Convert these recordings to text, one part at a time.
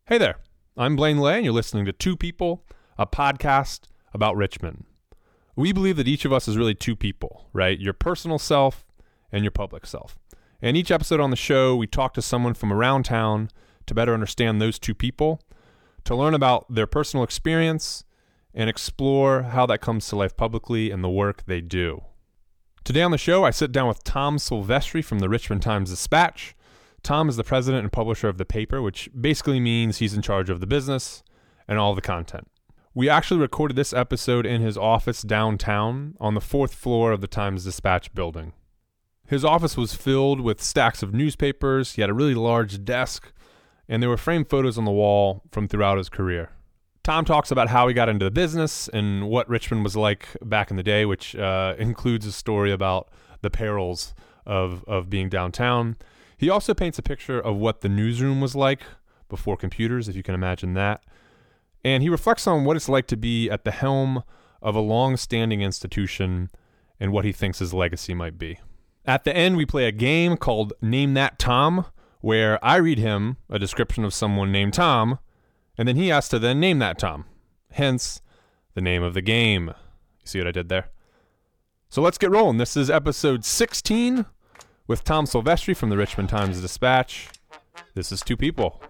Hey there, I'm Blaine Lay, and you're listening to Two People, a podcast about Richmond. We believe that each of us is really two people, right? Your personal self and your public self. And each episode on the show, we talk to someone from around town to better understand those two people, to learn about their personal experience, and explore how that comes to life publicly and the work they do. Today on the show, I sit down with Tom Silvestri from the Richmond Times-Dispatch. Tom is the president and publisher of the paper, which basically means he's in charge of the business and all the content. We actually recorded this episode in his office downtown on the 4th floor of the Times-Dispatch building. His office was filled with stacks of newspapers, he had a really large desk, and there were framed photos on the wall from throughout his career. Tom talks about how he got into the business and what Richmond was like back in the day, which includes a story about the perils of being downtown. He also paints a picture of what the newsroom was like before computers, if you can imagine that. And he reflects on what it's like to be at the helm of a long-standing institution and what he thinks his legacy might be. At the end, we play a game called Name That Tom, where I read him a description of someone named Tom, and then he has to then name that Tom. Hence, the name of the game. You see what I did there? So let's get rolling. This is episode 16 with Tom Silvestri from the Richmond Times-Dispatch. This is Two People.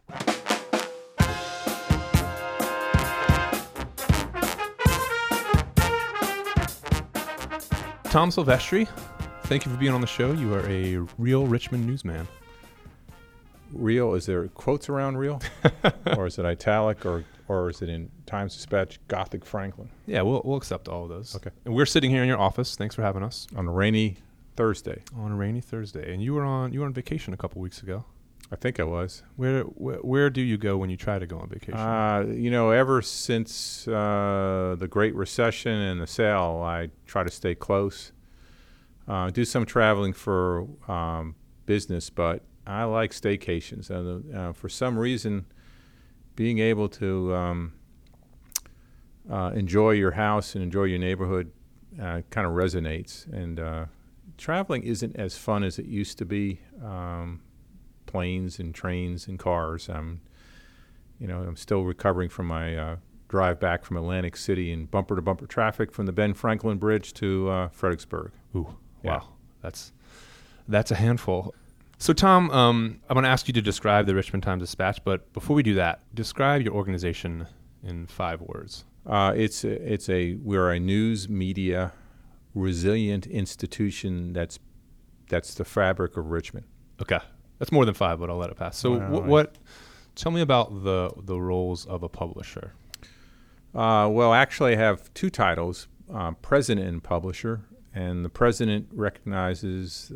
Tom Silvestri, thank you for being on the show. You are a real Richmond newsman. Real? Is there quotes around real? Or is it italic? Or is it in Times-Dispatch Gothic Franklin? Yeah, we'll accept all of those. Okay. And we're sitting here in your office. Thanks for having us. On a rainy Thursday. On a rainy Thursday. And you were on vacation a couple weeks ago. I think I was. Where do you go when you try to go on vacation? Ever since the Great Recession and the sale, I try to stay close. Do some traveling for business, but I like staycations. For some reason, being able to enjoy your house and enjoy your neighborhood kind of resonates. And traveling isn't as fun as it used to be. Planes and trains and cars. I'm still recovering from my drive back from Atlantic City in bumper-to-bumper traffic from the Ben Franklin Bridge to Fredericksburg. Ooh, yeah. Wow, that's a handful. So, Tom, I'm going to ask you to describe the Richmond Times-Dispatch, but before we do that, describe your organization in 5 words. We're a news media resilient institution that's the fabric of Richmond. Okay. That's more than 5, but I'll let it pass. So tell me about the roles of a publisher. Well, actually I have 2 titles, president and publisher, and the president recognizes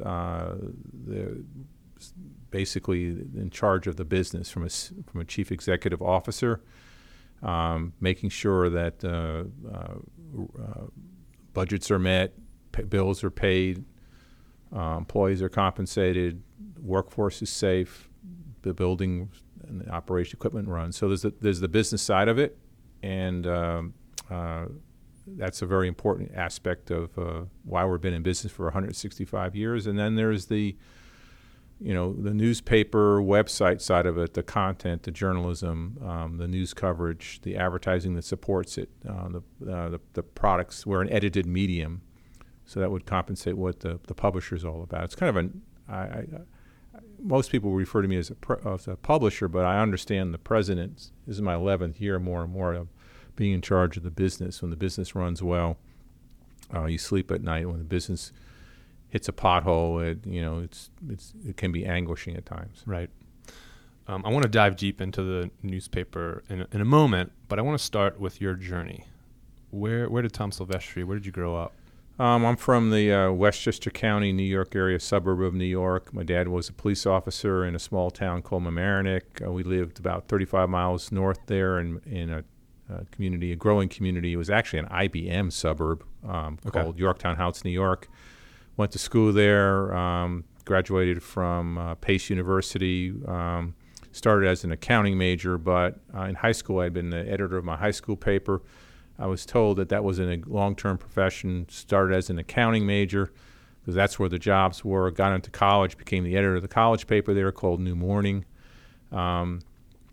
basically in charge of the business from a chief executive officer, making sure that budgets are met, bills are paid, employees are compensated, workforce is safe, the building and the operation equipment runs. So there's the business side of it, and that's a very important aspect of why we've been in business for 165 years. And then there's the newspaper website side of it, the content, the journalism, the news coverage, the advertising that supports it, the products. We're an edited medium, so that would compensate what the publisher is all about. It's kind of most people refer to me as a publisher, but I understand the president. This is my 11th year, more and more, of being in charge of the business. When the business runs well, you sleep at night. When the business hits a pothole, it can be anguishing at times. Right. I want to dive deep into the newspaper in a moment, but I want to start with your journey. Where did Tom Silvestri? Where did you grow up? I'm from the Westchester County, New York area, suburb of New York. My dad was a police officer in a small town called Mamaroneck. We lived about 35 miles north there in a community, a growing community. It was actually an IBM suburb called Yorktown Heights, New York. Went to school there, graduated from Pace University, started as an accounting major, but in high school I'd been the editor of my high school paper. I was told that wasn't a long-term profession. Started as an accounting major because that's where the jobs were. Got into college, became the editor of the college paper there called New Morning.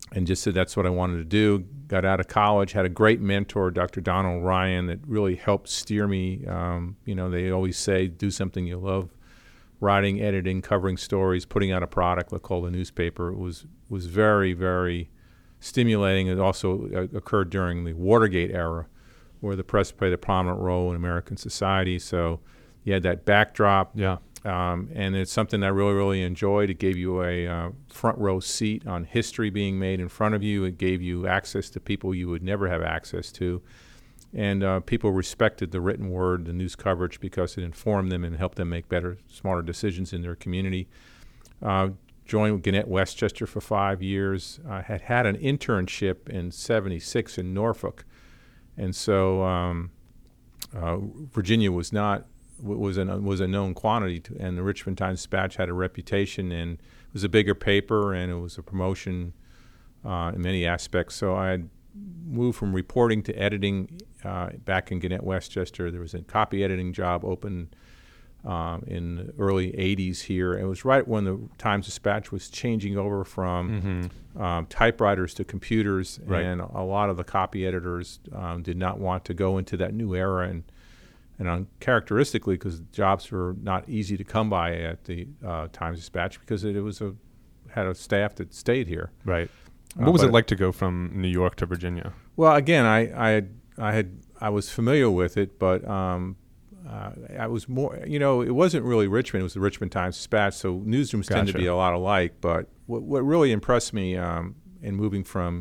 and just said that's what I wanted to do. Got out of college, had a great mentor, Dr. Donald Ryan, that really helped steer me. They always say, do something you love. Writing, editing, covering stories, putting out a product called a newspaper. It was very, very stimulating. It also occurred during the Watergate era, where the press played a prominent role in American society. So you had that backdrop. Yeah. And it's something I really, really enjoyed. It gave you a front row seat on history being made in front of you. It gave you access to people you would never have access to. And people respected the written word, the news coverage, because it informed them and helped them make better, smarter decisions in their community. Joined Gannett Westchester for 5 years. I had an internship in '76 in Norfolk. And so Virginia was a known quantity, and the Richmond Times-Dispatch had a reputation, and it was a bigger paper, and it was a promotion in many aspects. So I had moved from reporting to editing back in Gannett Westchester. There was a copy editing job open in the early 80s here. It was right when the Times-Dispatch was changing over from typewriters to computers, Right. and a lot of the copy editors did not want to go into that new era, and uncharacteristically, because jobs were not easy to come by at the Times-Dispatch, because it had a staff that stayed here. Right. What was it like to go from New York to Virginia? Well, again, I was familiar with it, but I was more, it wasn't really Richmond. It was the Richmond Times-Dispatch, so newsrooms tend to be a lot alike. But what really impressed me in moving from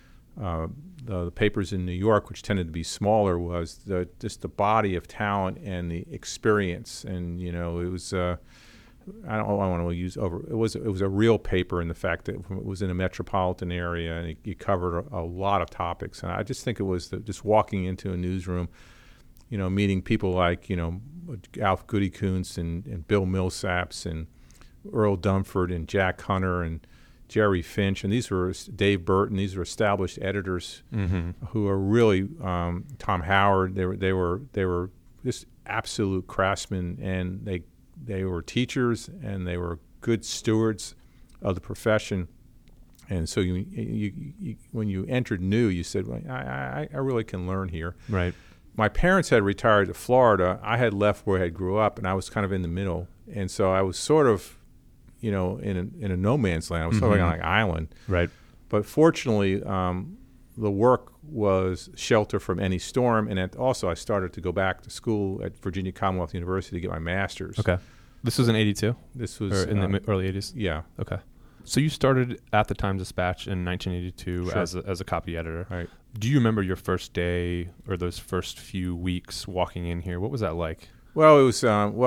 the papers in New York, which tended to be smaller, was just the body of talent and the experience. And it was I don't want to use over. It was a real paper in the fact that it was in a metropolitan area, and it covered a lot of topics. And I just think it was just walking into a newsroom, meeting people like Alf Goody Kuntz and Bill Millsaps and Earl Dunford and Jack Hunter and Jerry Finch, and these were Dave Burton. These were established editors who are really Tom Howard. They were just absolute craftsmen, and they were teachers, and they were good stewards of the profession. And so you when you entered new, you said, well, I really can learn here. Right. My parents had retired to Florida. I had left where I grew up, and I was kind of in the middle. And so I was sort of, in a no man's land. I was sort of on an island. Right. But fortunately, the work was shelter from any storm. And also I started to go back to school at Virginia Commonwealth University to get my master's. Okay. This was in 82? This was in the early 80s? Yeah. Okay. So you started at the Times-Dispatch in 1982 Sure. as a copy editor. Right. Do you remember your first day or those first few weeks walking in here? What was that like? Well, it was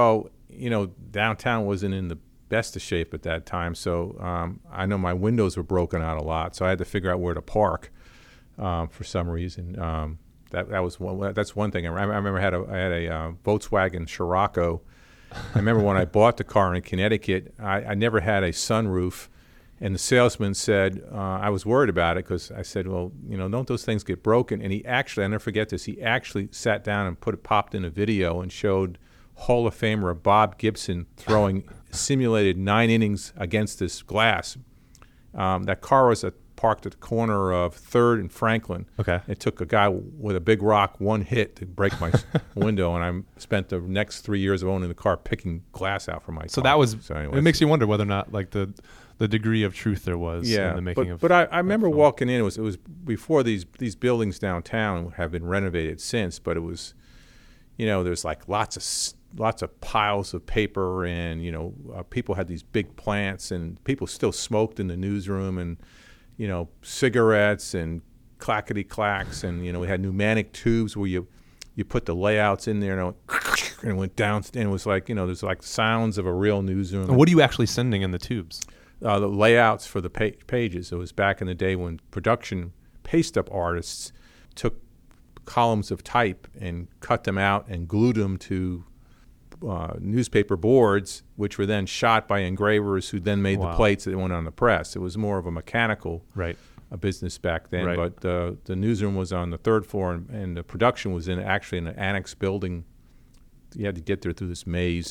downtown wasn't in the best of shape at that time, so I know my windows were broken out a lot, so I had to figure out where to park for some reason. That's one thing. I remember I had a Volkswagen Scirocco. I remember when I bought the car in Connecticut, I never had a sunroof. And the salesman said, I was worried about it because I said, well, don't those things get broken? And he actually, I'll never forget this, he actually sat down and popped in a video and showed Hall of Famer Bob Gibson throwing simulated 9 innings against this glass. That car was parked at the corner of 3rd and Franklin. Okay. It took a guy with a big rock one hit to break my window, and I spent the next 3 years of owning the car picking glass out for my So car. that was, anyways. it makes you wonder whether or not like the degree of truth there was in the making of. But I remember walking in. It was before these buildings downtown have been renovated since. But it was, there's like lots of piles of paper, and people had these big plants, and people still smoked in the newsroom, and cigarettes and clackety clacks, and we had pneumatic tubes where you put the layouts in there, and it went down, and it was like there's like sounds of a real newsroom. And what are you actually sending in the tubes? The layouts for the pages. It was back in the day when production paste-up artists took columns of type and cut them out and glued them to newspaper boards, which were then shot by engravers who then made the plates that went on the press. It was more of a mechanical business back then. Right. But the newsroom was on the 3rd floor, and the production was actually in an annex building. You had to get there through this maze.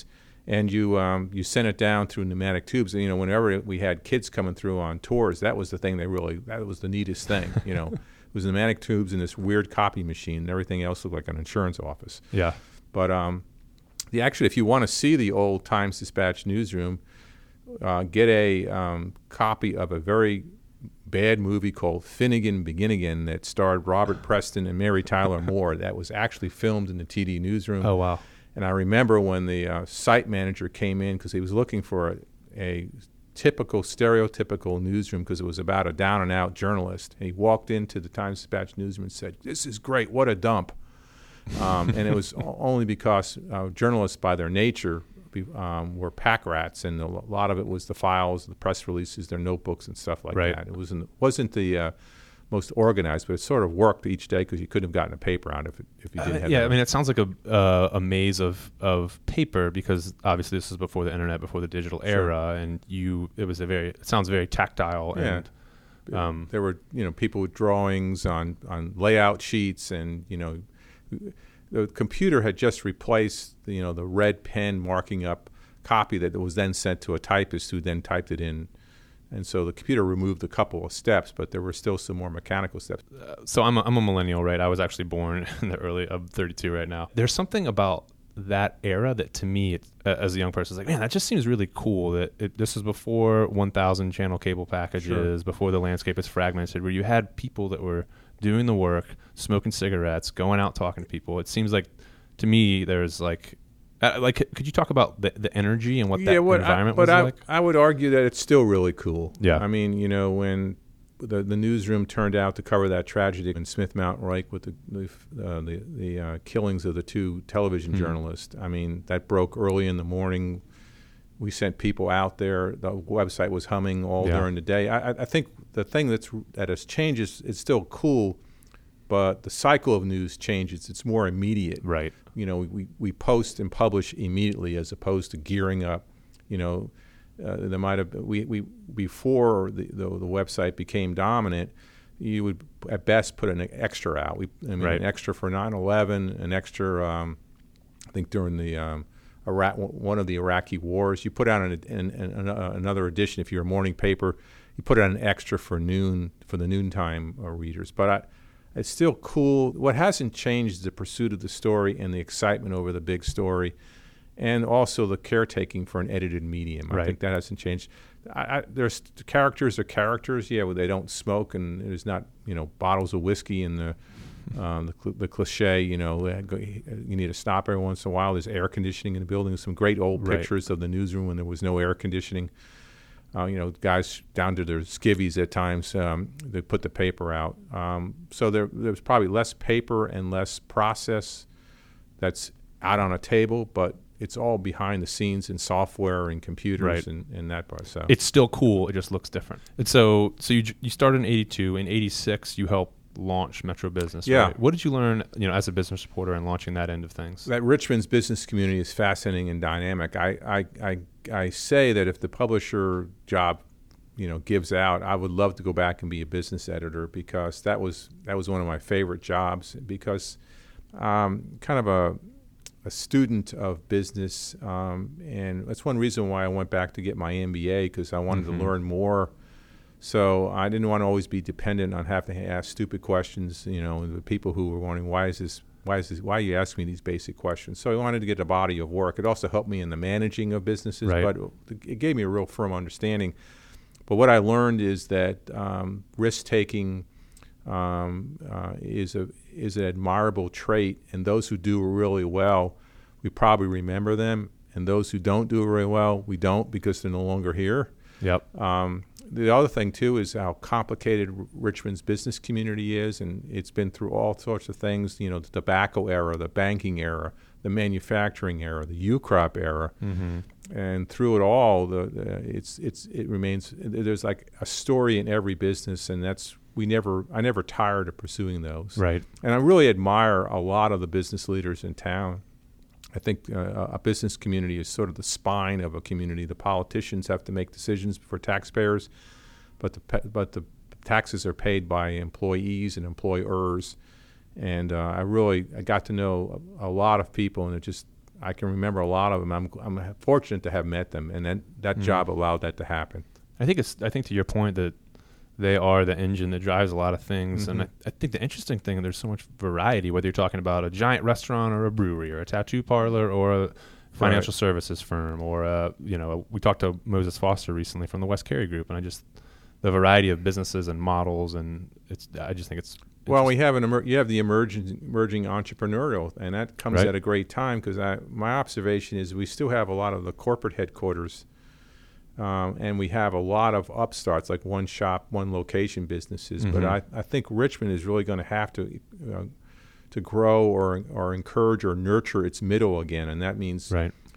and you sent it down through pneumatic tubes. And, whenever we had kids coming through on tours, that was the thing that was the neatest thing. It was pneumatic tubes and this weird copy machine, and everything else looked like an insurance office. Yeah. But actually, if you want to see the old Times-Dispatch newsroom, get a copy of a very bad movie called Finnegan Begin Again that starred Robert Preston and Mary Tyler Moore. That was actually filmed in the TD newsroom. Oh, wow. And I remember when the site manager came in because he was looking for a typical, stereotypical newsroom because it was about a down-and-out journalist. And he walked into the Times-Dispatch newsroom and said, "This is great. What a dump." And it was only because journalists, by their nature, were pack rats, and a lot of it was the files, the press releases, their notebooks, and stuff like Right. that. It wasn't the most organized, but it sort of worked each day because you couldn't have gotten a paper out if you didn't have. Yeah, I mean, it sounds like a maze of paper because obviously this is before the internet, before the digital era, and it sounds very tactile. Yeah. And there were people with drawings on layout sheets, and the computer had just replaced the red pen marking up copy that was then sent to a typist who then typed it in. And so the computer removed a couple of steps, but there were still some more mechanical steps. So I'm a millennial, right? I was actually born in I'm 32 right now. There's something about that era that to me, as a young person, is like, man, that just seems really cool. This is before 1,000 channel cable packages, before the landscape is fragmented, where you had people that were doing the work, smoking cigarettes, going out talking to people. It seems like, to me, there's could you talk about the energy and what that environment was like? I would argue that it's still really cool. Yeah. I mean, when the newsroom turned out to cover that tragedy in Smith Mountain Reich with the killings of the two television journalists, I mean, that broke early in the morning. We sent people out there. The website was humming all during the day. I think the thing that has changed is it's still cool, but the cycle of news changes. It's more immediate. Right. We post and publish immediately as opposed to gearing up. There might have before the website became dominant, you would at best put an extra out. An extra for 9/11, an extra I think during the one of the Iraqi wars. You put out another edition if you're a morning paper. You put out an extra for noon for the noontime readers. But it's still cool. What hasn't changed is the pursuit of the story and the excitement over the big story, and also the caretaking for an edited medium. I think that hasn't changed. There's characters are characters. Yeah, well, they don't smoke, and there's not bottles of whiskey and the cliche. You need to stop every once in a while. There's air conditioning in the building. There's some great old pictures of the newsroom when there was no air conditioning. Guys down to their skivvies at times, they put the paper out. So there's probably less paper and less process that's out on a table, but it's all behind the scenes in software and computers and that part. So it's still cool. It just looks different. And so you started in 82. In 86, you helped launch Metro Business. Yeah. Right? What did you learn, as a business reporter and launching that end of things? That Richmond's business community is fascinating and dynamic. I say that if the publisher job, gives out, I would love to go back and be a business editor because that was one of my favorite jobs because kind of a student of business, and that's one reason why I went back to get my MBA because I wanted to learn more. So I didn't want to always be dependent on having to ask stupid questions. The people who were wondering why are you asking me these basic questions? So I wanted to get a body of work. It also helped me in the managing of businesses, but it gave me a real firm understanding. But what I learned is that risk taking is an admirable trait, and those who do really well, we probably remember them, and those who don't do very well, we don't because they're no longer here. Yep. The other thing, too, is how complicated Richmond's business community is, and it's been through all sorts of things, the tobacco era, the banking era, the manufacturing era, the U-crop era. And through it all, it remains, there's like a story in every business, and I never tired of pursuing those. Right. And I really admire a lot of the business leaders in town. I think a business community is sort of the spine of a community. The politicians have to make decisions for taxpayers, but the taxes are paid by employees and employers. And I got to know a lot of people, and I can remember a lot of them. I'm fortunate to have met them, and that job allowed that to happen. I think to your point that they are the engine that drives a lot of things. Mm-hmm. And I think the interesting thing, there's so much variety, whether you're talking about a giant restaurant or a brewery or a tattoo parlor or a financial services firm or, we talked to Moses Foster recently from the West Carey Group, and the variety of businesses and models, and I just think it's well, we have you have the emerging entrepreneurial, and that comes at a great time because my observation is we still have a lot of the corporate headquarters. And we have a lot of upstarts, like one shop, one location businesses. Mm-hmm. But I think Richmond is really going to have to grow or encourage or nurture its middle again, and that means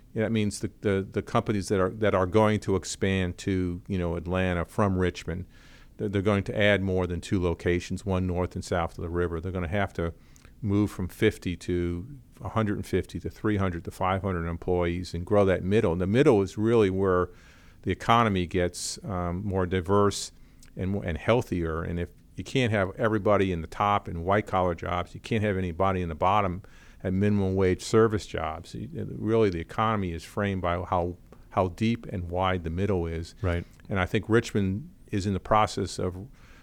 the companies that are going to expand to Atlanta from Richmond. They're going to add more than 2 locations, one north and south of the river. They're going to have to move from 50 to 150 to 300 to 500 employees and grow that middle. And the middle is really where the economy gets more diverse and healthier. And if you can't have everybody in the top in white-collar jobs, you can't have anybody in the bottom at minimum wage service jobs. Really, the economy is framed by how deep and wide the middle is. Right. And I think Richmond is in the process of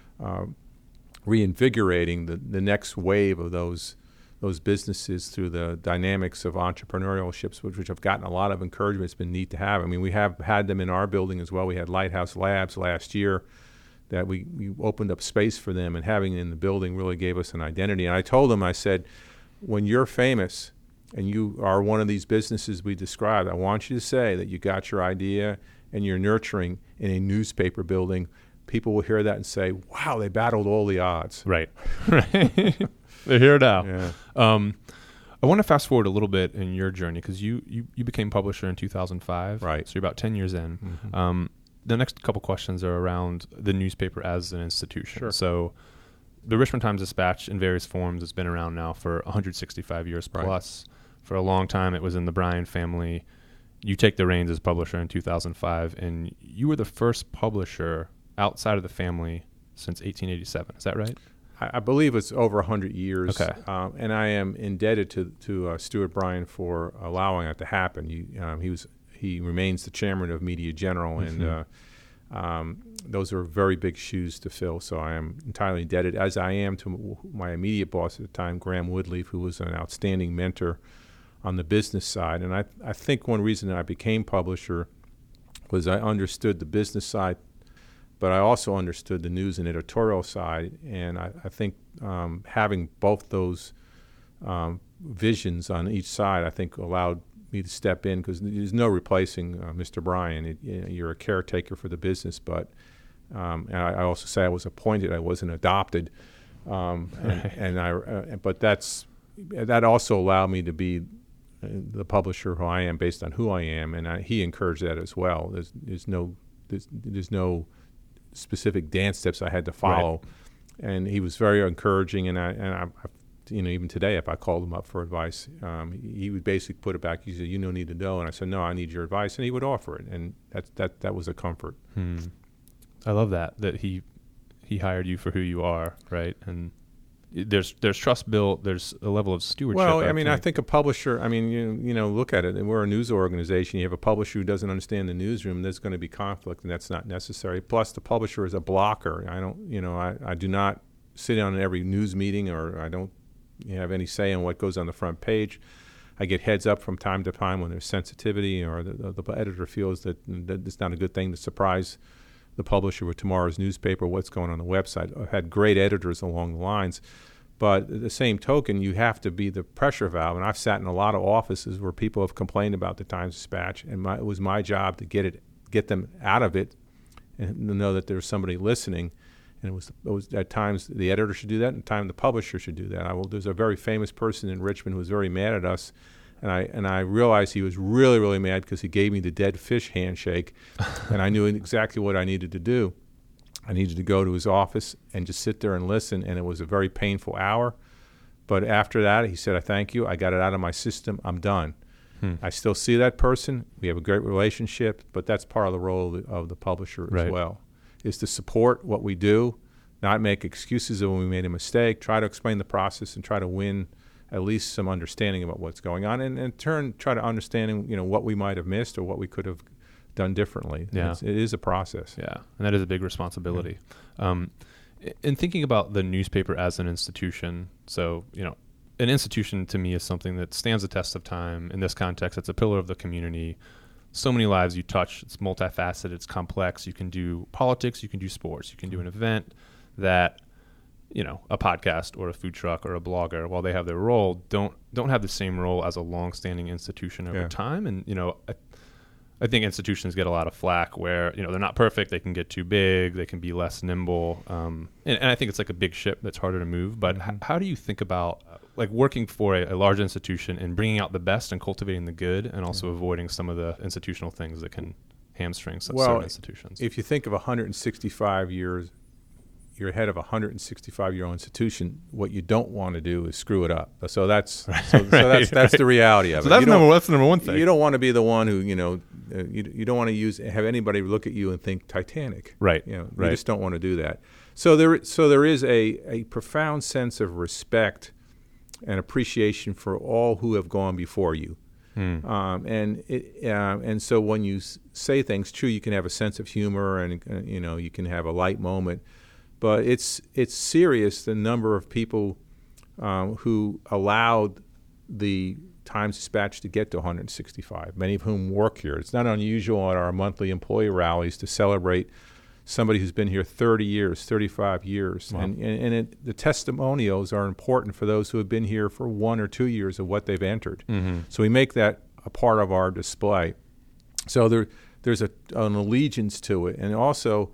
reinvigorating the next wave of those businesses through the dynamics of entrepreneurship, which have gotten a lot of encouragement. It's been neat to have. I mean, we have had them in our building as well. We had Lighthouse Labs last year that we opened up space for them, and having it in the building really gave us an identity. And I told them, I said, when you're famous and you are one of these businesses we described, I want you to say that you got your idea and you're nurturing in a newspaper building. People will hear that and say, wow, they battled all the odds. Right. They're here now. Yeah. I want to fast forward a little bit in your journey because you became publisher in 2005. Right. So you're about 10 years in. Mm-hmm. The next couple questions are around the newspaper as an institution. Sure. So the Richmond Times-Dispatch in various forms has been around now for 165 years plus. For a long time, it was in the Bryan family. You take the reins as publisher in 2005, and you were the first publisher outside of the family since 1887. Is that right? I believe it's over 100 years. Okay. And I am indebted to Stuart Bryan for allowing that to happen. He remains the chairman of Media General, Mm-hmm. and those are very big shoes to fill. So I am entirely indebted, as I am to my immediate boss at the time, Graham Woodleaf, who was an outstanding mentor on the business side. And I think one reason that I became publisher was I understood the business side, but I also understood the news and editorial side. And I think having both those visions on each side, I think allowed me to step in, because there's no replacing Mr. Bryan. You're a caretaker for the business, but and I also say I was appointed. I wasn't adopted, but that also allowed me to be the publisher who I am based on who I am, and he encouraged that as well. There's no specific dance steps I had to follow, and he was very encouraging. And I even today, if I called him up for advice, he would basically put it back. He said, "You don't need to know," and I said, "No, I need your advice," and he would offer it, and that was a comfort. I love that he hired you for who you are, right? And there's trust built. There's a level of stewardship. Well, I think a publisher. I mean, look at it. And we're a news organization. You have a publisher who doesn't understand the newsroom. There's going to be conflict, and that's not necessary. Plus, the publisher is a blocker. I do not sit down in every news meeting, or I don't have any say in what goes on the front page. I get heads up from time to time when there's sensitivity, or the editor feels that it's not a good thing to surprise the publisher with tomorrow's newspaper, what's going on the website. I've had great editors along the lines. But at the same token, you have to be the pressure valve. And I've sat in a lot of offices where people have complained about the Times-Dispatch, and it was my job to get them out of it and to know that there's somebody listening. And it was at times the editor should do that, and at times the publisher should do that. There's a very famous person in Richmond who was very mad at us, and I realized he was really, really mad because he gave me the dead fish handshake, and I knew exactly what I needed to do. I needed to go to his office and just sit there and listen, and it was a very painful hour. But after that, he said, "I thank you. I got it out of my system. I'm done." I still see that person. We have a great relationship, but that's part of the role of the publisher as well, is to support what we do, not make excuses of when we made a mistake, try to explain the process, and try to win at least some understanding about what's going on, and in turn try to understand what we might have missed or what we could have done differently. Yeah. It is a process. Yeah, and that is a big responsibility. In thinking about the newspaper as an institution, so, an institution to me is something that stands the test of time. In this context, it's a pillar of the community. So many lives you touch. It's multifaceted. It's complex. You can do politics. You can do sports. You can do an event that, a podcast or a food truck or a blogger, while they have their role, don't have the same role as a long-standing institution over time. And, I think institutions get a lot of flack where, they're not perfect. They can get too big. They can be less nimble. And I think it's like a big ship that's harder to move. But how do you think about working for a large institution and bringing out the best and cultivating the good, and also avoiding some of the institutional things that can hamstring certain institutions? If you think of 165 years, you're head of a 165-year-old institution, what you don't want to do is screw it up. So that's the reality of it. So that's the number one thing. You don't want to be the one who, you don't want to have anybody look at you and think Titanic. Right. You just don't want to do that. So there is a profound sense of respect and appreciation for all who have gone before you. And so when you say things, true, you can have a sense of humor and you can have a light moment. But it's serious, the number of people who allowed the Times-Dispatch to get to 165, many of whom work here. It's not unusual at our monthly employee rallies to celebrate somebody who's been here 30 years, 35 years. Wow. And the testimonials are important for those who have been here for 1 or 2 years of what they've entered. Mm-hmm. So we make that a part of our display. So there's an allegiance to it. And also,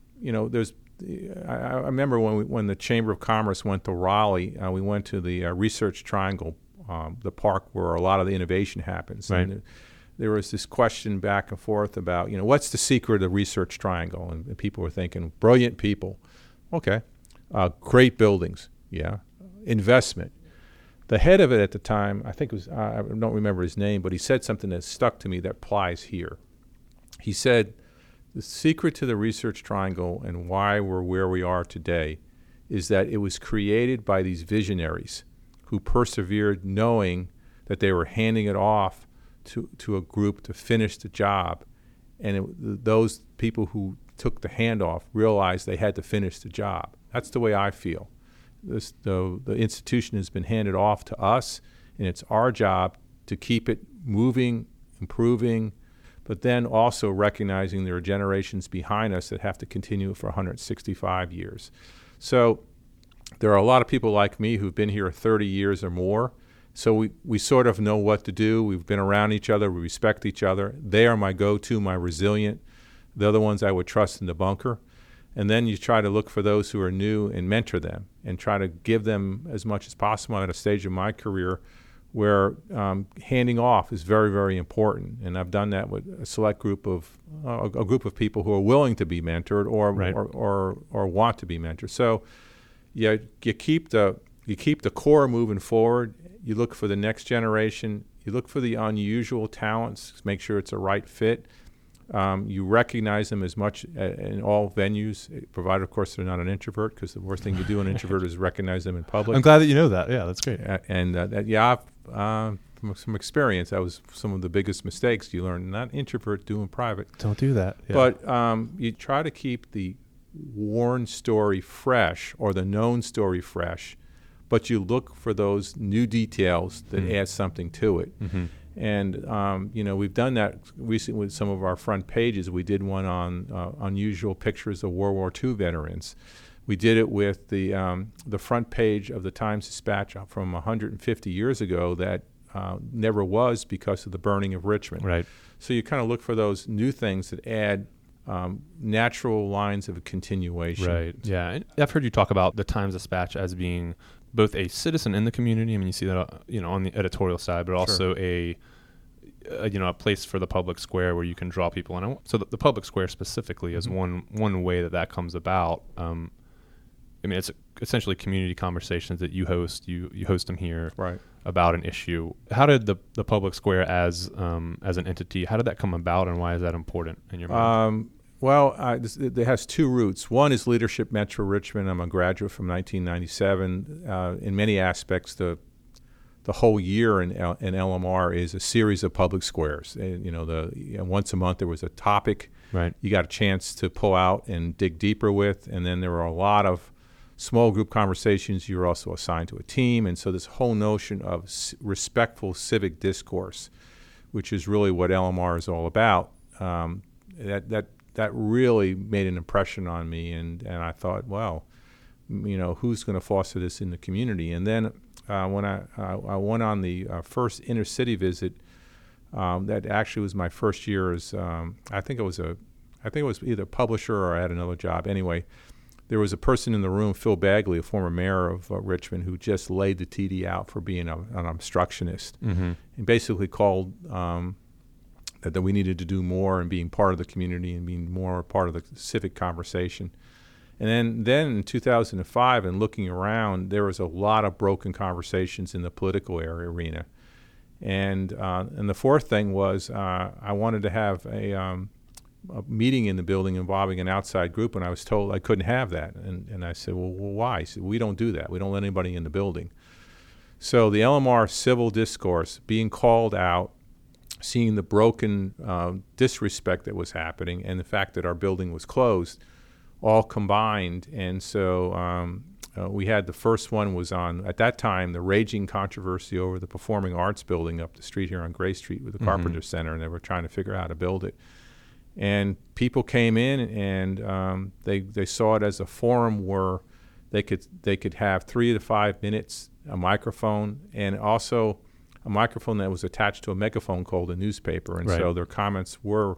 I remember when the Chamber of Commerce went to Raleigh, we went to the Research Triangle, the park where a lot of the innovation happens. Right. And there was this question back and forth about, what's the secret of the Research Triangle? And people were thinking, brilliant people. Okay. Great buildings. Yeah. Investment. The head of it at the time, I think it was, I don't remember his name, but he said something that stuck to me that applies here. He said, the secret to the Research Triangle and why we're where we are today is that it was created by these visionaries who persevered knowing that they were handing it off to a group to finish the job. And those people who took the handoff realized they had to finish the job. That's the way I feel. The institution has been handed off to us, and it's our job to keep it moving, improving, but then also recognizing there are generations behind us that have to continue for 165 years. So there are a lot of people like me who've been here 30 years or more. So we sort of know what to do. We've been around each other. We respect each other. They are my go-to, my resilient. They're the ones I would trust in the bunker. And then you try to look for those who are new and mentor them and try to give them as much as possible at a stage of my career where handing off is very, very important. And I've done that with a select group of a group of people who are willing to be mentored or want to be mentored. So you keep the core moving forward. You look for the next generation. You look for the unusual talents. Make sure it's a right fit. You recognize them as much in all venues, provided, of course, they're not an introvert, because the worst thing you do an introvert is recognize them in public. I'm glad that you know that. Yeah, that's great. From experience, that was some of the biggest mistakes you learn. Not introvert, do in private. Don't do that. Yeah. But you try to keep the worn story fresh or the known story fresh, but you look for those new details that add something to it. Mm-hmm. And, we've done that recently with some of our front pages. We did one on unusual pictures of World War II veterans. We did it with the front page of the Times-Dispatch from 150 years ago that never was because of the burning of Richmond. Right. So you kind of look for those new things that add natural lines of continuation. Right. Yeah. And I've heard you talk about the Times-Dispatch as being both a citizen in the community. I mean, you see that, on the editorial side, but also a place for the public square where you can draw people in. So the public square specifically is one way that comes about. It's essentially community conversations that you host. You host them here, right, about an issue. How did the public square as an entity, how did that come about, and why is that important in your mind? It has two roots. One is Leadership Metro Richmond. I'm a graduate from 1997. In many aspects, the the whole year in LMR is a series of public squares. And, once a month there was a topic you got a chance to pull out and dig deeper with, and then there were a lot of small group conversations. You were also assigned to a team, and so this whole notion of respectful civic discourse, which is really what LMR is all about, that really made an impression on me, and I thought, well, who's going to foster this in the community? And then when I went on the first inner city visit, that actually was my first year as I think it was either a publisher or I had another job. Anyway, there was a person in the room, Phil Bagley, a former mayor of Richmond, who just laid the TD out for being an obstructionist, and basically called that we needed to do more and being part of the community and being more part of the civic conversation. And then in 2005, and looking around, there was a lot of broken conversations in the political arena. And the fourth thing was I wanted to have a meeting in the building involving an outside group, and I was told I couldn't have that. And I said, well, why? He said, we don't do that. We don't let anybody in the building. So the LMR civil discourse, being called out, seeing the broken disrespect that was happening, and the fact that our building was closed, all combined. And so we had the first one was on, at that time, the raging controversy over the Performing Arts building up the street here on Gray Street with the Carpenter Center, and they were trying to figure out how to build it. And people came in, and they saw it as a forum where they could have 3 to 5 minutes, a microphone, and also a microphone that was attached to a megaphone called a newspaper. And so their comments were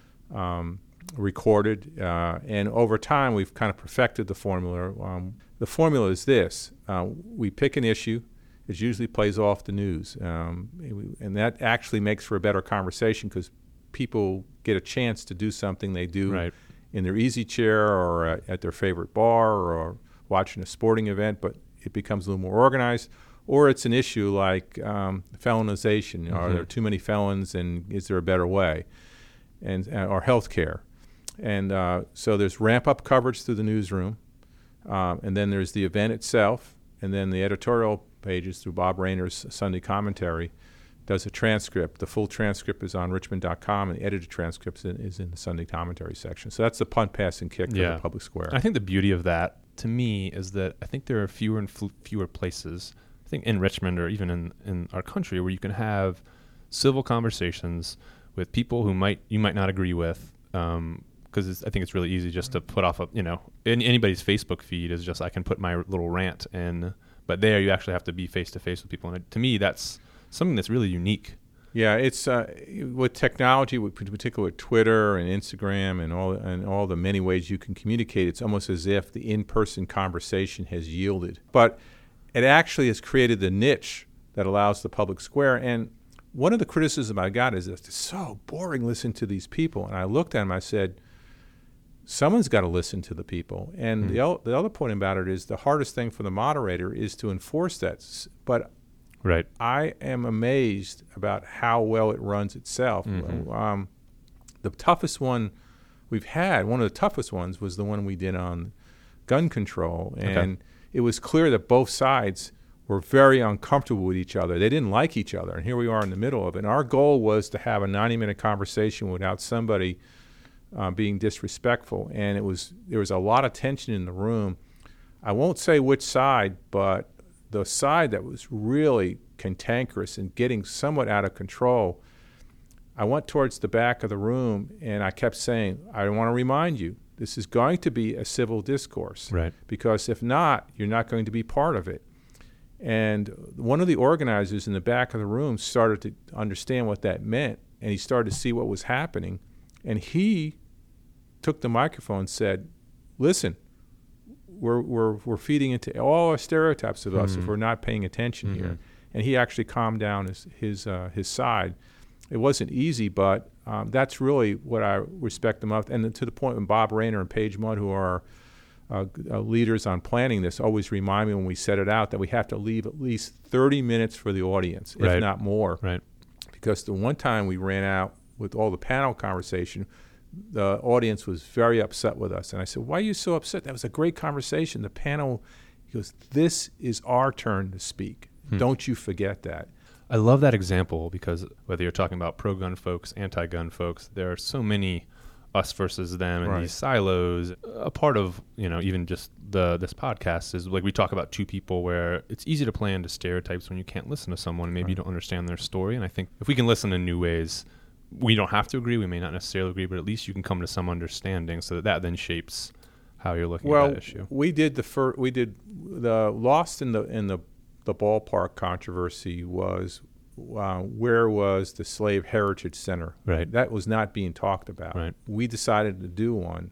recorded. And over time, we've kind of perfected the formula. The formula is this. We pick an issue. It usually plays off the news. And that actually makes for a better conversation because people get a chance to do something they do in their easy chair or at their favorite bar or watching a sporting event, but it becomes a little more organized. Or it's an issue like felonization. Are there too many felons, and is there a better way? Or health care. And so there's ramp-up coverage through the newsroom, and then there's the event itself, and then the editorial pages through Bob Rayner's Sunday Commentary does a transcript. The full transcript is on richmond.com, and the edited transcript is in the Sunday Commentary section. So that's the punt, pass, and kick of the public square. I think the beauty of that, to me, is that I think there are fewer and fewer places, I think in Richmond or even in our country, where you can have civil conversations with people who you might not agree with, because I think it's really easy just to put off anybody's Facebook feed is just I can put my little rant in, but there you actually have to be face to face with people, and to me that's something that's really unique. Yeah, it's with technology, particularly with Twitter and Instagram and all the many ways you can communicate. It's almost as if the in-person conversation has yielded, but it actually has created the niche that allows the public square. And one of the criticisms I got is that it's so boring listening to these people. And I looked at them, I said, someone's got to listen to the people. And the other point about it is the hardest thing for the moderator is to enforce that. But I am amazed about how well it runs itself. The toughest one we've had, one of the toughest ones was the one we did on gun control. And it was clear that both sides were very uncomfortable with each other. They didn't like each other, and here we are in the middle of it. And our goal was to have a 90-minute conversation without somebody being disrespectful, and there was a lot of tension in the room. I won't say which side, but the side that was really cantankerous and getting somewhat out of control, I went towards the back of the room, and I kept saying, I want to remind you, this is going to be a civil discourse, because if not, you're not going to be part of it. And one of the organizers in the back of the room started to understand what that meant, and he started to see what was happening. And he took the microphone and said, listen, we're feeding into all our stereotypes of us if we're not paying attention here. And he actually calmed down his side. It wasn't easy, but that's really what I respect them of. And to the point when Bob Rayner and Paige Mudd, who are leaders on planning this, always remind me when we set it out that we have to leave at least 30 minutes for the audience, if not more. Because the one time we ran out with all the panel conversation, the audience was very upset with us. And I said, why are you so upset? That was a great conversation. The panel, he goes, this is our turn to speak. Don't you forget that. I love that example because whether you're talking about pro-gun folks, anti-gun folks, there are so many us versus them and these silos. A part of, even just this podcast is like we talk about two people where it's easy to play into stereotypes when you can't listen to someone and maybe you don't understand their story. And I think if we can listen in new ways, we don't have to agree. We may not necessarily agree, but at least you can come to some understanding so that then shapes how you're looking at that issue. We did the Lost in the ballpark controversy was where was the Slave Heritage Center? Right. That was not being talked about. Right. We decided to do one.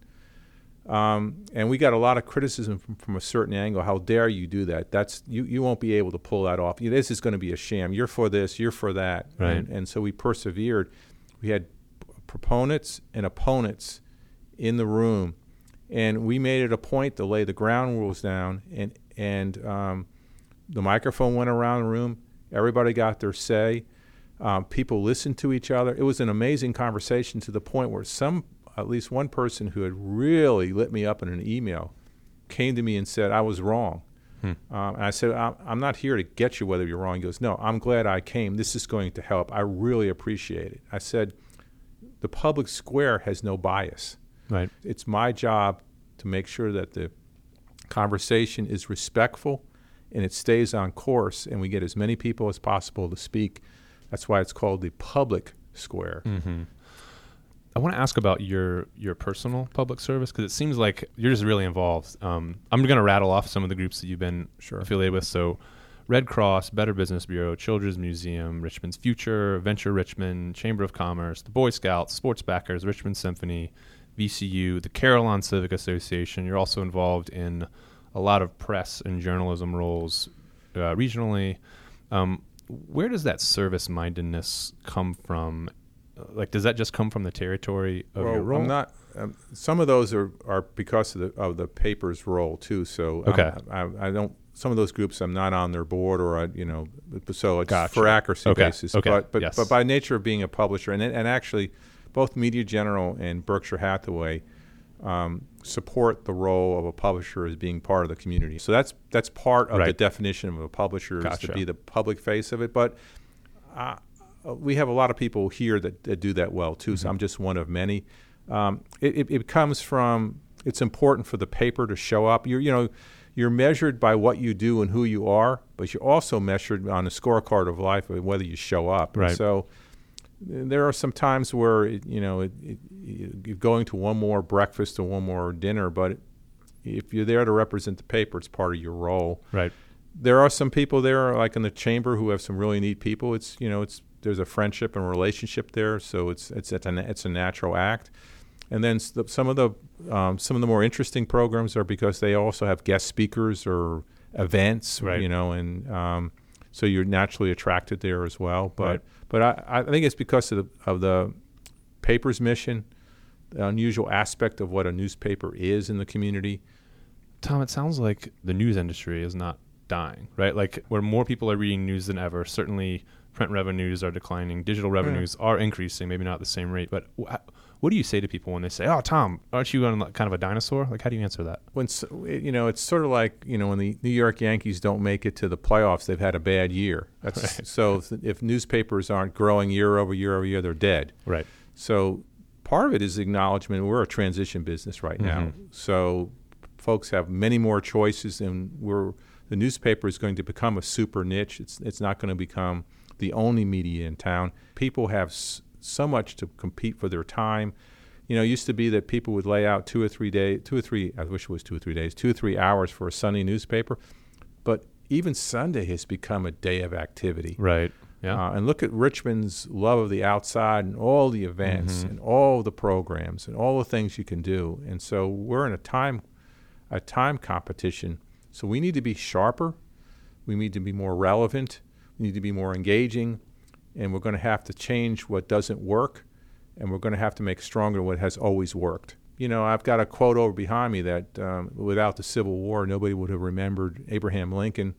And we got a lot of criticism from a certain angle. How dare you do that? That's you won't be able to pull that off. This is going to be a sham. You're for this. You're for that. Right. And so we persevered. We had proponents and opponents in the room, and we made it a point to lay the ground rules down. And the microphone went around the room. Everybody got their say. People listened to each other. It was an amazing conversation to the point where at least one person who had really lit me up in an email came to me and said, I was wrong. And I said, I'm not here to get you whether you're wrong. He goes, no, I'm glad I came. This is going to help. I really appreciate it. I said, the public square has no bias. Right. It's my job to make sure that the conversation is respectful and it stays on course, and we get as many people as possible to speak. That's why it's called the public square. Mm-hmm. I want to ask about your personal public service because it seems like you're just really involved. I'm going to rattle off some of the groups that you've been affiliated with. So Red Cross, Better Business Bureau, Children's Museum, Richmond's Future, Venture Richmond, Chamber of Commerce, the Boy Scouts, Sports Backers, Richmond Symphony, VCU, the Carillon Civic Association. You're also involved in a lot of press and journalism roles regionally. Where does that service-mindedness come from? Like, does that just come from the territory of your role? I'm not. Some of those are because of the paper's role too. So I don't. Some of those groups I'm not on their board, or so it's for accuracy basis. But by nature of being a publisher, and actually, both Media General and Berkshire Hathaway support the role of a publisher as being part of the community. So that's part of the definition of a publisher is to be the public face of it. But we have a lot of people here that do that well too. So I'm just one of many. It comes from it's important for the paper to show up. You're measured by what you do and who you are, but you're also measured on a scorecard of life of whether you show up. Right. And so there are some times where you're going to one more breakfast or one more dinner, but if you're there to represent the paper, it's part of your role. Right. There are some people there, like in the chamber, who have some really neat people. There's a friendship and relationship there, so it's a natural act. And then some of the more interesting programs are because they also have guest speakers or events, right. And so you're naturally attracted there as well. But I think it's because of the paper's mission, the unusual aspect of what a newspaper is in the community. Tom, it sounds like the news industry is not dying, right? Like where more people are reading news than ever, certainly print revenues are declining, digital revenues are increasing, maybe not at the same rate. But what do you say to people when they say, "Oh, Tom, aren't you kind of a dinosaur?" Like, how do you answer that? It's sort of like when the New York Yankees don't make it to the playoffs, they've had a bad year. So if newspapers aren't growing year over year over year, they're dead. Right. So part of it is acknowledgement. We're a transition business right now, so folks have many more choices, and the newspaper is going to become a super niche. It's not going to become the only media in town. People have so much to compete for their time. It used to be that people would lay out 2 or 3 days, 2 or 3, I wish it was 2 or 3 days, 2 or 3 hours for a Sunday newspaper. But even Sunday has become a day of activity. Right. Yeah. And look at Richmond's love of the outside and all the events and all the programs and all the things you can do. And so we're in a time competition. So we need to be sharper. We need to be more relevant. We need to be more engaging. And we're going to have to change what doesn't work, and we're going to have to make stronger what has always worked. I've got a quote over behind me that without the Civil War, nobody would have remembered Abraham Lincoln.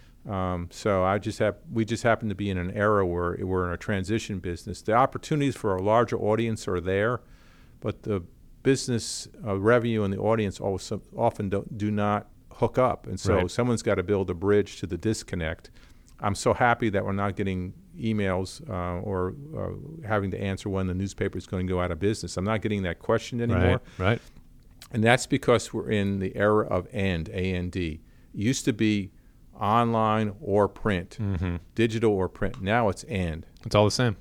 So we just happen to be in an era where we're in a transition business. The opportunities for a larger audience are there, but the business revenue and the audience often do not hook up. And so someone's got to build a bridge to the disconnect. I'm so happy that we're not getting emails or having to answer when the newspaper is going to go out of business. I'm not getting that question anymore. Right. And that's because we're in the era of A&D. It used to be online or print, digital or print. Now it's and. It's all the same.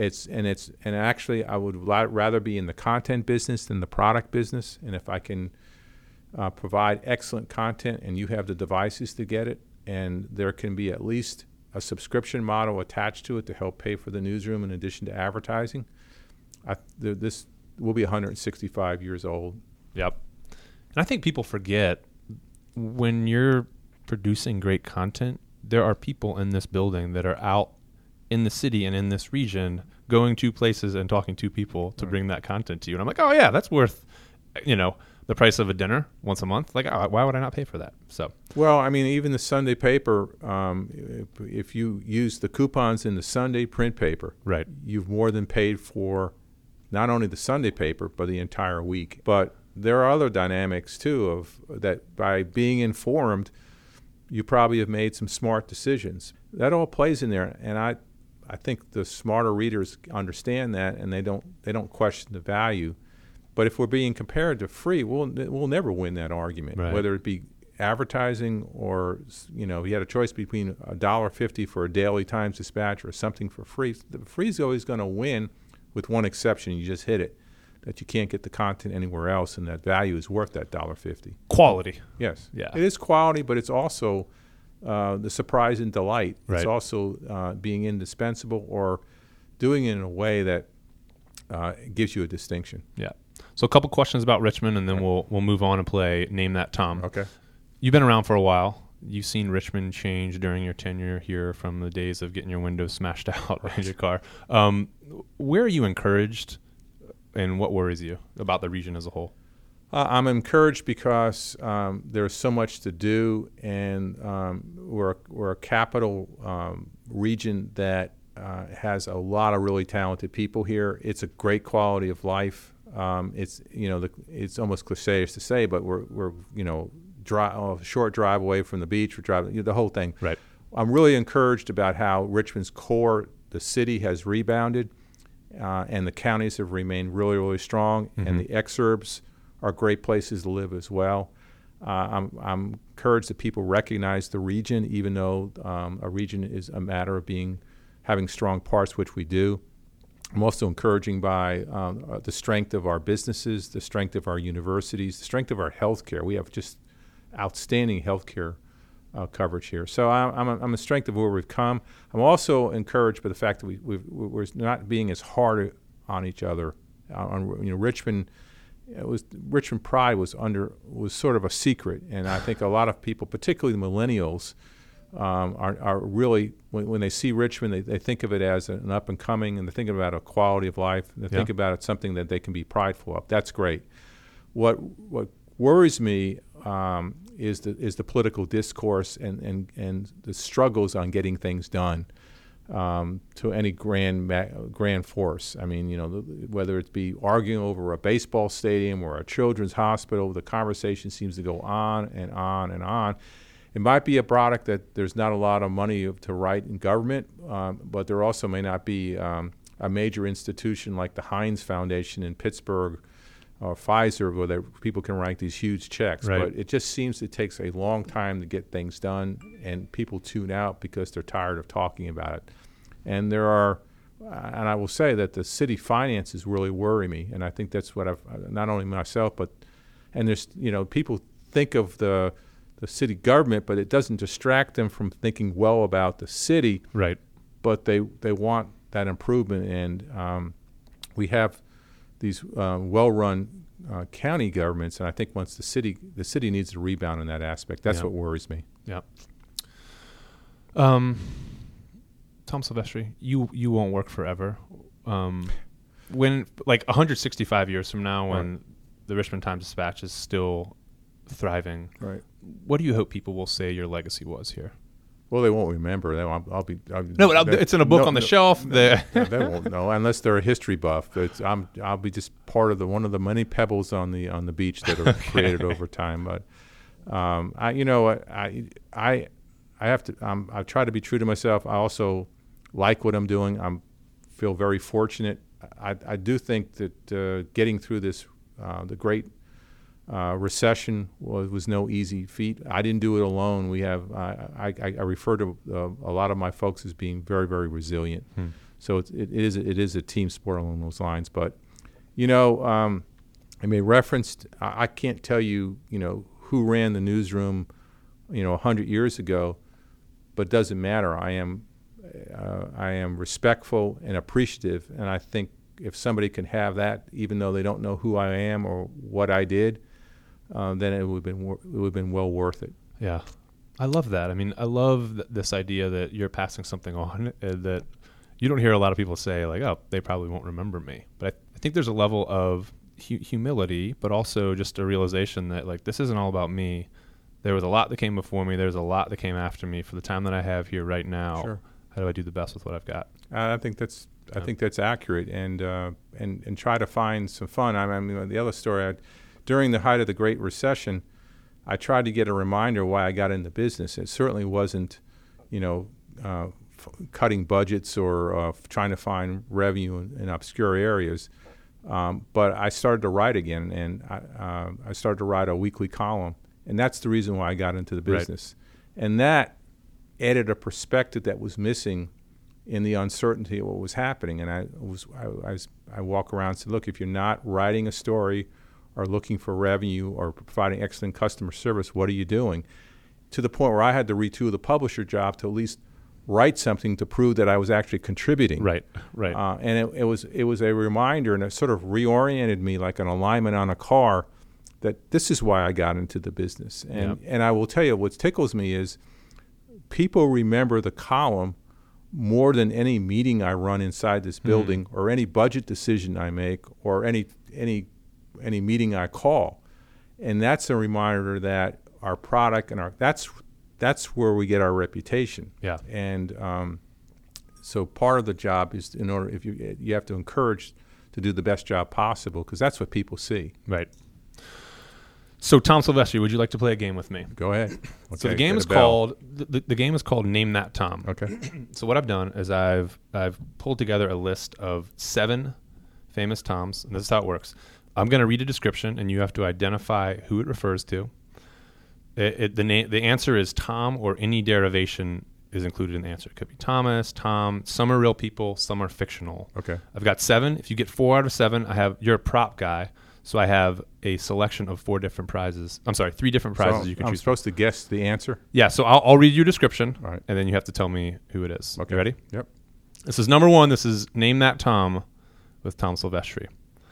And actually, I would rather be in the content business than the product business. And if I can provide excellent content and you have the devices to get it, and there can be at least a subscription model attached to it to help pay for the newsroom in addition to advertising, this will be 165 years old. Yep. And I think people forget when you're producing great content, there are people in this building that are out in the city and in this region going to places and talking to people to bring that content to you. And I'm like, oh yeah, that's worth, the price of a dinner once a month. Like, why would I not pay for that? So, well, I mean, even the Sunday paper, if you use the coupons in the Sunday print paper, right, you've more than paid for not only the Sunday paper, but the entire week. But there are other dynamics too of that by being informed, you probably have made some smart decisions. That all plays in there, and I think the smarter readers understand that, and they don't question the value. But if we're being compared to free, we'll never win that argument. Right. Whether it be advertising or you had a choice between $1.50 for a Daily Times Dispatch or something for free. The free's always going to win, with one exception. You just hit it, that you can't get the content anywhere else, and that value is worth that $1.50. Quality. Yes. Yeah. It is quality, but it's also the surprise and delight. Right. It's also being indispensable or doing it in a way that gives you a distinction. Yeah. So a couple questions about Richmond, and then we'll move on and play Name That Tom. Okay. You've been around for a while. You've seen Richmond change during your tenure here, from the days of getting your windows smashed out in your car. Where are you encouraged, and what worries you about the region as a whole? I'm encouraged because there's so much to do, and we're a capital region that has a lot of really talented people here. It's a great quality of life. It's almost cliche to say, but we're a short drive away from the beach. We're driving the whole thing. Right. I'm really encouraged about how Richmond's core, the city, has rebounded, and the counties have remained really, really strong, and the exurbs are great places to live as well. I'm encouraged that people recognize the region, even though a region is a matter of having strong parts, which we do. I'm also encouraging by the strength of our businesses, the strength of our universities, the strength of our healthcare. We have just outstanding healthcare coverage here. So I'm a strength of where we've come. I'm also encouraged by the fact that we're not being as hard on each other. Richmond Pride was sort of a secret, and I think a lot of people, particularly the millennials, are really, when they see Richmond, they think of it as an up and coming, and they think about a quality of life, and they think about it something that they can be prideful of. That's great. What worries me is the political discourse and the struggles on getting things done to any grand force. I mean, whether it be arguing over a baseball stadium or a children's hospital, the conversation seems to go on and on and on. It might be a product that there's not a lot of money to write in government, but there also may not be a major institution like the Heinz Foundation in Pittsburgh or Pfizer where people can write these huge checks. Right. But it just seems it takes a long time to get things done, and people tune out because they're tired of talking about it. And and I will say that the city finances really worry me, and I think that's what not only myself, and there's, people think of the city government, but it doesn't distract them from thinking well about the city. Right. But they want that improvement, and we have these well-run county governments, and I think once the city needs to rebound in that aspect. That's what worries me. Yeah. Tom Silvestri, you won't work forever. When 165 years from now, when the Richmond Times-Dispatch is still thriving, right? What do you hope people will say your legacy was here? Well, they won't remember. It's in a book on the shelf. They won't know unless they're a history buff. I'll be just part of one of the many pebbles on the beach that are created over time. But I I try to be true to myself. I also like what I'm doing. Feel very fortunate. I do think that getting through this, the great recession was no easy feat. I didn't do it alone. We have I refer to a lot of my folks as being very, very resilient. So it is a team sport along those lines. But I mean, I can't tell you who ran the newsroom 100 years ago, but it doesn't matter. I am respectful and appreciative, and I think if somebody can have that, even though they don't know who I am or what I did, then it would have been well worth it. Yeah, I love that. I mean, I love this idea that you're passing something on that you don't hear a lot of people say, like, oh, they probably won't remember me. But I think there's a level of humility, but also just a realization that, like, this isn't all about me. There was a lot that came before me. There's a lot that came after me. For the time that I have here right now, Sure. How do I do the best with what I've got? I think that's accurate, and try to find some fun. I mean, the other story, during the height of the Great Recession, I tried to get a reminder why I got into business. It certainly wasn't, cutting budgets or trying to find revenue in obscure areas. But I started to write again, and I started to write a weekly column, and that's the reason why I got into the business. Right. And that added a perspective that was missing in the uncertainty of what was happening. And I walk around and say, look, if you're not writing a story or looking for revenue or providing excellent customer service, what are you doing? To the point where I had to retool the publisher job to at least write something to prove that I was actually contributing. Right. And it was a reminder, and it sort of reoriented me like an alignment on a car, that this is why I got into the business. And I will tell you, what tickles me is people remember the column more than any meeting I run inside this building or any budget decision I make or any meeting I call. And that's a reminder that our product and that's where we get our reputation. Yeah. And so part of the job is you have to encourage to do the best job possible, because that's what people see. Right. So, Tom Silvestri, would you like to play a game with me? Go ahead. Okay, so the game is called the game is called Name That Tom. Okay. So what I've done is I've pulled together a list of 7 famous Toms, and this is how it works. I'm going to read a description, and you have to identify who it refers to. The answer is Tom, or any derivation is included in the answer. It could be Thomas, Tom. Some are real people, some are fictional. Okay. I've got 7. If you get 4 out of 7, you're a prop guy. So I have a selection of 3 different prizes you can choose. I'm supposed to guess the answer? Yeah, so I'll read you a description, all right, and then you have to tell me who it is. Okay. You ready? Yep. This is number 1. This is Name That Tom with Tom Silvestri.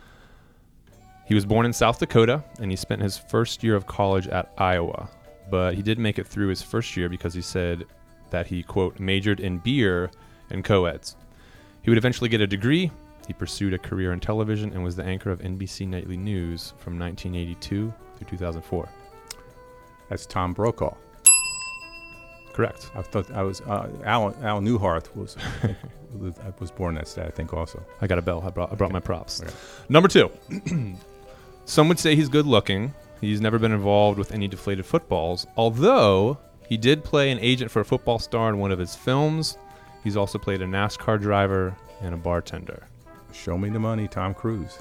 He was born in South Dakota, and he spent his first year of college at Iowa. But he didn't make it through his first year because he said that he, quote, majored in beer and co-eds. He would eventually get a degree. He pursued a career in television and was the anchor of NBC Nightly News from 1982 through 2004. That's Tom Brokaw. Correct. I thought I was Al Newhart was born that day, I think, also. I got a bell. I brought my props. Okay. Number 2. Some would say he's good looking. He's never been involved with any deflated footballs, although he did play an agent for a football star in one of his films. He's also played a NASCAR driver and a bartender. Show me the money, Tom Cruise.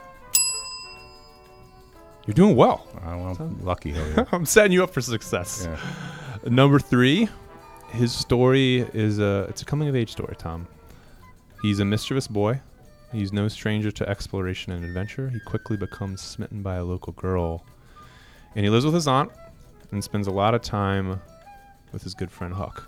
You're doing well. I'm lucky. I'm setting you up for success. Yeah. Number 3, his story is it's a coming-of-age story, Tom. He's a mischievous boy. He's no stranger to exploration and adventure. He quickly becomes smitten by a local girl. And he lives with his aunt and spends a lot of time with his good friend Huck.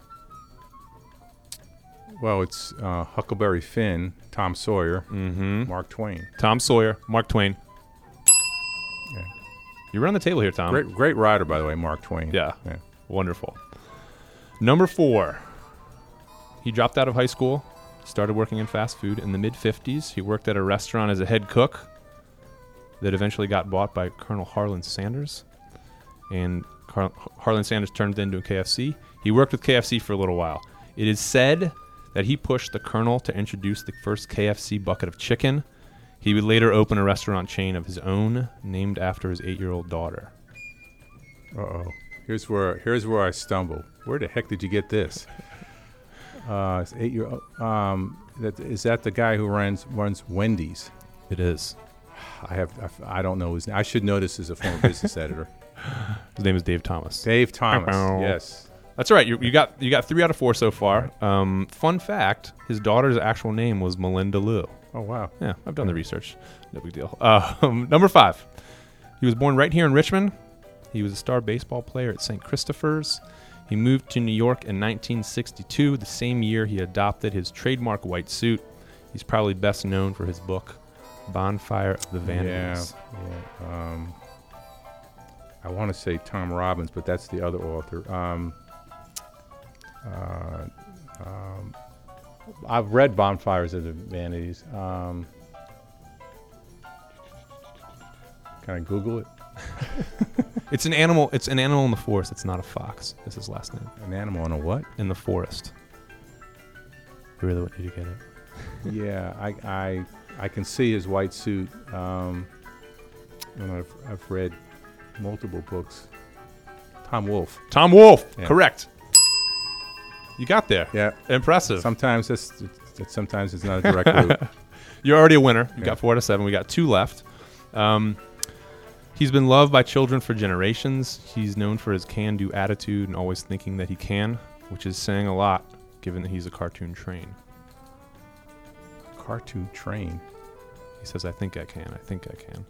Well, it's Huckleberry Finn, Tom Sawyer, Mark Twain. Tom Sawyer, Mark Twain. Yeah. You run the table here, Tom. Great writer, by the way, Mark Twain. Yeah. Wonderful. Number 4. He dropped out of high school, started working in fast food in the mid-50s. He worked at a restaurant as a head cook that eventually got bought by Colonel Harlan Sanders. And Harlan Sanders turned it into a KFC. He worked with KFC for a little while. It is said that he pushed the Colonel to introduce the first KFC bucket of chicken. He would later open a restaurant chain of his own, named after his 8-year-old daughter. Uh-oh. Here's where I stumble. Where the heck did you get this? It's 8-year-old. Is that the guy who runs Wendy's? It is. I don't know his name. I should know this as a former business editor. His name is Dave Thomas. Dave Thomas. Yes. That's all right. You got 3 out of 4 so far. Fun fact: his daughter's actual name was Melinda Liu. Oh wow. Yeah, I've done the research. No big deal. Number 5. He was born right here in Richmond. He was a star baseball player at St. Christopher's. He moved to New York in 1962, the same year he adopted his trademark white suit. He's probably best known for his book, Bonfire of the Vanities. Yeah. I want to say Tom Robbins, but that's the other author. I've read Bonfires of the Vanities. Can I Google it? It's an animal. It's an animal in the forest. It's not a fox. That's his last name. An animal in a what? In the forest. You really want you to get it? Yeah, I can see his white suit. When I've read multiple books. Tom Wolfe. Tom Wolfe. Yeah. Correct. You got there. Yeah. Impressive. Sometimes sometimes it's not a direct route. You're already a winner. You got 4 out of 7. We got 2 left. He's been loved by children for generations. He's known for his can-do attitude and always thinking that he can, which is saying a lot, given that he's a cartoon train. Cartoon train. He says, "I think I can. I think I can."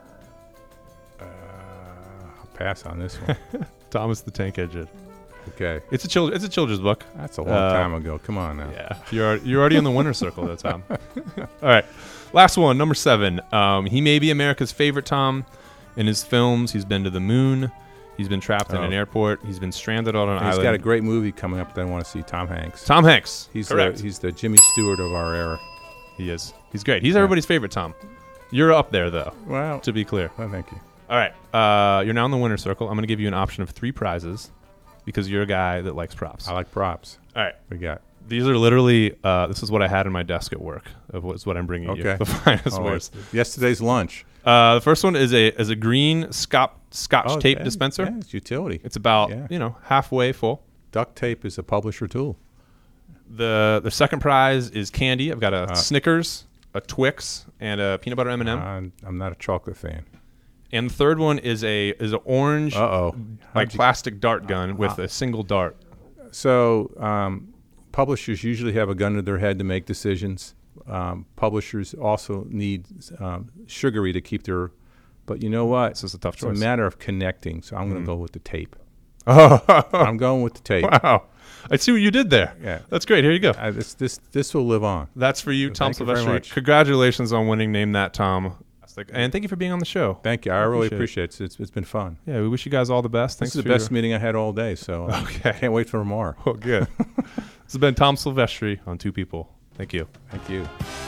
I'll pass on this one. Thomas the Tank Engine. Okay. It's a children's book. That's a long time ago. Come on now. Yeah, you're already in the winner's circle there, Tom. All right, last one, number 7. He may be America's favorite Tom. In his films, he's been to the moon. He's been trapped in an airport. He's been stranded on an island. He's got a great movie coming up that I want to see. Tom Hanks. Tom Hanks. He's correct. He's the Jimmy Stewart of our era. He is. He's great. He's everybody's favorite Tom. You're up there, though. Well, to be clear. Well, thank you. All right. You're now in the winner's circle. I'm going to give you an option of 3 prizes because you're a guy that likes props. I like props. All right. We got. These are literally, this is what I had in my desk at work. Of what I'm bringing you. The finest wares. Yesterday's lunch. The first one is a green Scotch tape dispenser. Yeah, it's utility. It's about halfway full. Duct tape is a publisher tool. The second prize is candy. I've got a Snickers, a Twix, and a peanut butter M&M. I'm not a chocolate fan. And the third one is an orange plastic dart gun with a single dart. So publishers usually have a gun to their head to make decisions. Publishers also need sugary to keep their. But you know what? This is a tough choice. It's a matter of connecting. So I'm going to go with the tape. Oh, I'm going with the tape. Wow. I see what you did there. Yeah. That's great. Here you go. This will live on. That's for you, Tom Thank you very Silvestri. much. Congratulations on winning Name That Tom. And thank you for being on the show. Thank you. I really appreciate it. It's been fun. Yeah, we wish you guys all the best. Thanks. This is the best meeting I had all day, so I can't wait for tomorrow. Oh, good. This has been Tom Silvestri on Two People. Thank you. Thank you.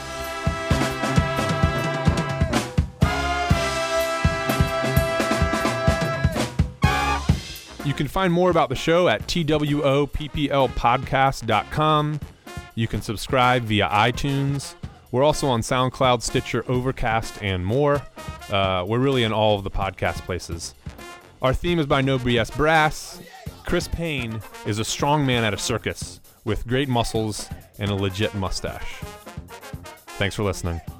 You can find more about the show at twopplpodcast.com. You can subscribe via iTunes. We're also on SoundCloud, Stitcher, Overcast, and more. We're really in all of the podcast places. Our theme is by No BS Brass. Chris Payne is a strong man at a circus with great muscles and a legit mustache. Thanks for listening.